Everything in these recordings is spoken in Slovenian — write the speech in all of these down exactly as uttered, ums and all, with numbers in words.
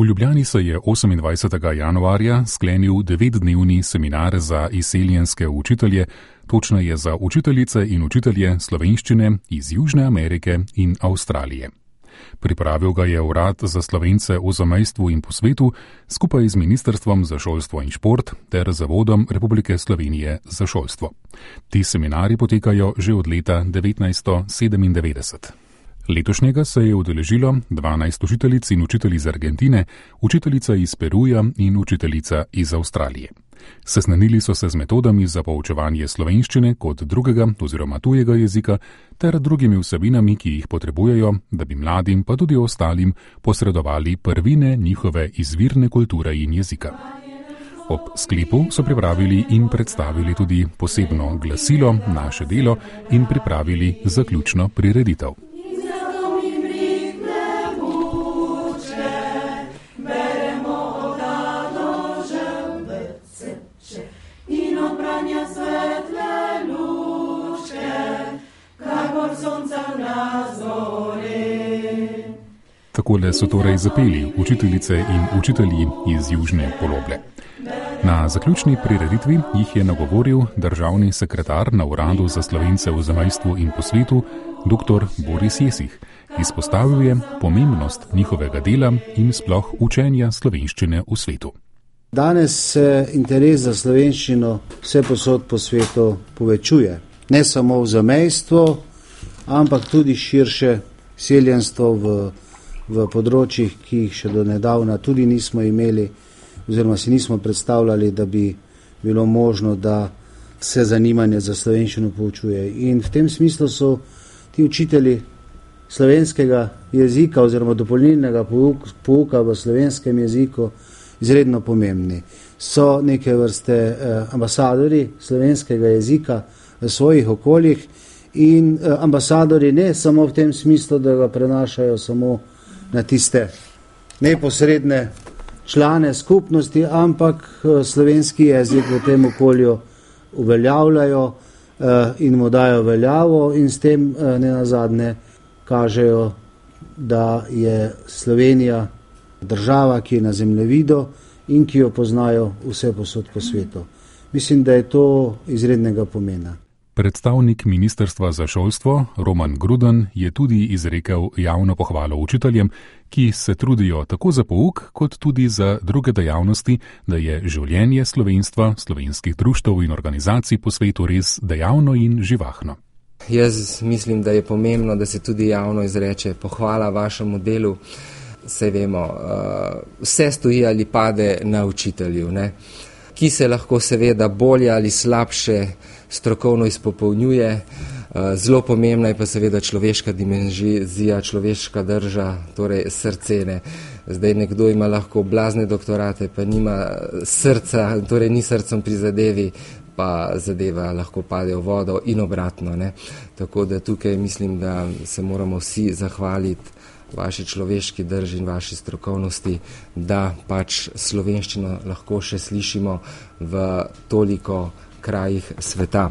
V Ljubljani se je osemindvajsetega januarja sklenil devetdnevni seminar za izseljenske učitelje, točneje za učiteljice in učitelje slovenščine iz Južne Amerike in Avstralije. Pripravil ga je Urad za Slovence v zamejstvu in po svetu skupaj z Ministrstvom za šolstvo in šport ter Zavodom Republike Slovenije za šolstvo. Ti seminarji potekajo že od leta devetnajststo sedemindevetdeset. Letošnjega se je udeležilo dvanajst učiteljic in učitelj iz Argentine, učiteljica iz Peruja in učiteljica iz Avstralije. Seznanili so se z metodami za poučevanje slovenščine kot drugega oziroma tujega jezika ter drugimi vsebinami, ki jih potrebujejo, da bi mladim pa tudi ostalim posredovali prvine njihove izvirne kulture in jezika. Ob sklepu so pripravili in predstavili tudi posebno glasilo Naše delo in pripravili zaključno prireditev. Takole so torej zapeli učiteljice in učitelji iz Južne Poloble. Na zaključni prireditvi jih je nagovoril državni sekretar na Uradu za Slovence v zamejstvu in po svetu, dr. Boris Jesih. Izpostavil je pomembnost njihovega dela in sploh učenja slovenščine v svetu. Danes se interes za slovenščino vse posod po svetu povečuje. Ne samo v zamejstvu, ampak tudi širše seljenstvo v, v področjih, ki jih še do nedavna tudi nismo imeli, oziroma si nismo predstavljali, da bi bilo možno, da se zanimanje za slovenščino poučuje. In v tem smislu so ti učitelji slovenskega jezika oziroma dopolnilnega pouka v slovenskem jeziku izredno pomembni. So neke vrste eh, ambasadori slovenskega jezika v svojih okoljih in eh, ambasadori ne samo v tem smislu, da ga prenašajo samo na tiste neposredne člane skupnosti, ampak eh, slovenski jezik v tem okolju uveljavljajo eh, in mu dajo veljavo in s tem eh, nenazadnje kažejo, da je Slovenija država, ki je na zemljevidu in ki jo poznajo vse posod po svetu. Mislim, da je to izrednega pomena. Predstavnik Ministrstva za šolstvo Roman Gruden je tudi izrekel javno pohvalo učiteljem, ki se trudijo tako za pouk, kot tudi za druge dejavnosti, da je življenje slovenstva, slovenskih društev in organizacij po svetu res dejavno in živahno. Jaz mislim, da je pomembno, da se tudi javno izreče pohvala vašemu delu. Saj vemo, vse stoji ali pade na učitelju, ne? Ki se lahko seveda bolje ali slabše strokovno izpopolnjuje. Zelo pomembna je pa seveda človeška dimenzija, človeška drža, torej srce. Ne? Zdaj nekdo ima lahko blazne doktorate, pa nima srca, torej ni srcem pri zadevi, pa zadeva lahko pade v vodo in obratno. Ne? Tako da tukaj mislim, da se moramo vsi zahvaliti vaši človeški drži in vaši strokovnosti, da pač slovenščino lahko še slišimo v toliko krajih sveta.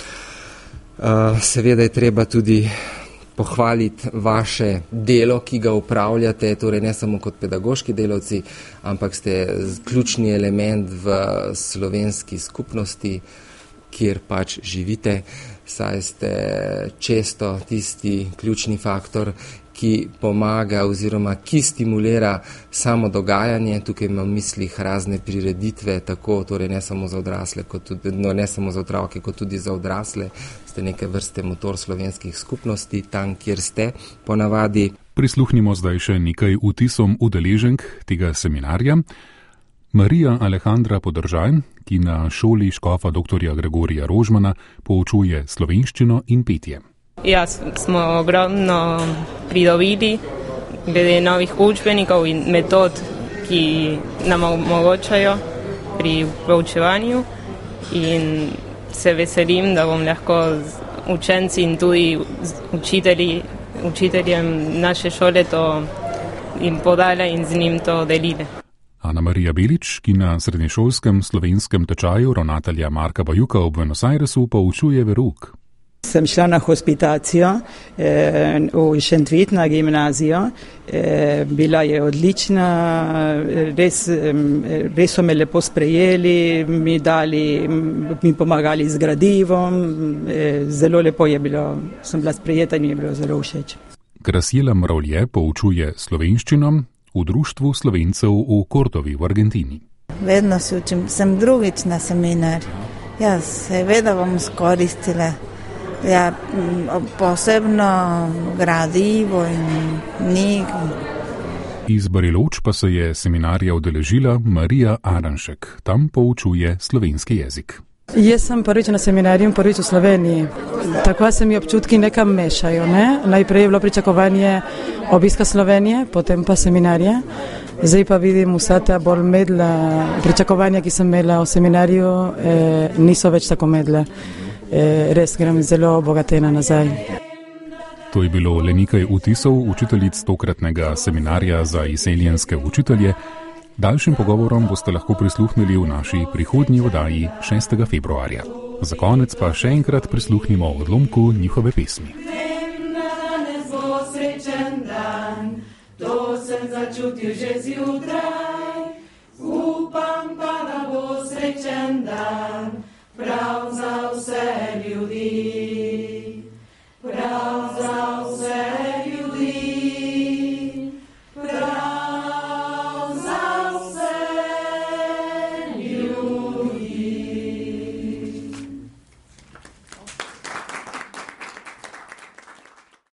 Seveda je treba tudi pohvaliti vaše delo, ki ga upravljate, torej ne samo kot pedagoški delavci, ampak ste ključni element v slovenski skupnosti, kjer pač živite, saj ste često tisti ključni faktor, ki pomaga oziroma ki stimulira samo dogajanje. Tukaj imam v mislih razne prireditve, tako torej ne samo za odrasle, kot tudi, no, ne samo za otroke, kot tudi za odrasle. Ste neke vrste motor slovenskih skupnosti, tam, kjer ste ponavadi. Prisluhnimo zdaj še nekaj vtisom udeleženk tega seminarja. Marija Alejandra Podržaj, ki na šoli škofa doktorja Gregorija Rožmana poučuje slovenščino in petje. Ja, smo ogromno pridobili glede novih učbenikov in metod, ki nam omogočajo pri poučevanju in se veselim, da bom lahko z učenci in tudi učitelji, učiteljem naše šole to jim podala in z njim to delila. Ana Marija Belič, ki na srednješolskem slovenskem tečaju ravnatelja Marka Bajuka v Buenos Airesu poučuje verouk. Sem šla na hospitacijo eh, v Šentvid na gimnazijo, eh, bila je odlična, res, eh, res so me lepo sprejeli, mi, dali, mi pomagali z gradivom, eh, zelo lepo je bilo, sem bila sprejeta in mi je bilo zelo všeč. Graciela Mravlje poučuje slovenščino v Društvu Slovencev v Kordovi v Argentini. Vedno se učim, sem drugič na seminar, ja, seveda bom skoristila. Ja, posebno gradivo in knjigo. Iz Bariloč pa se je seminarja udeležila Marija Aranšek. Tam poučuje slovenski jezik. Jaz sem prvič na seminarju in prvič v Sloveniji. Tako se mi občutki nekam mešajo. Ne? Najprej je bilo pričakovanje obiska Slovenije, potem pa seminarje. Zdaj pa vidim vsa ta bolj medla pričakovanja, ki sem imela v seminarju, eh, niso več tako medla. E, res grem zelo obogatena nazaj. To je bilo le nekaj vtisov učiteljic tokratnega seminarja za izseljenske učitelje. Daljšim pogovorom boste lahko prisluhnili v naši prihodnji oddaji šestega februarja. Za konec pa še enkrat prisluhnimo odlomku njihove pesmi. Vem, da danes bo srečen dan, to sem začutil že zjutraj. Upam pa, da bo srečen dan.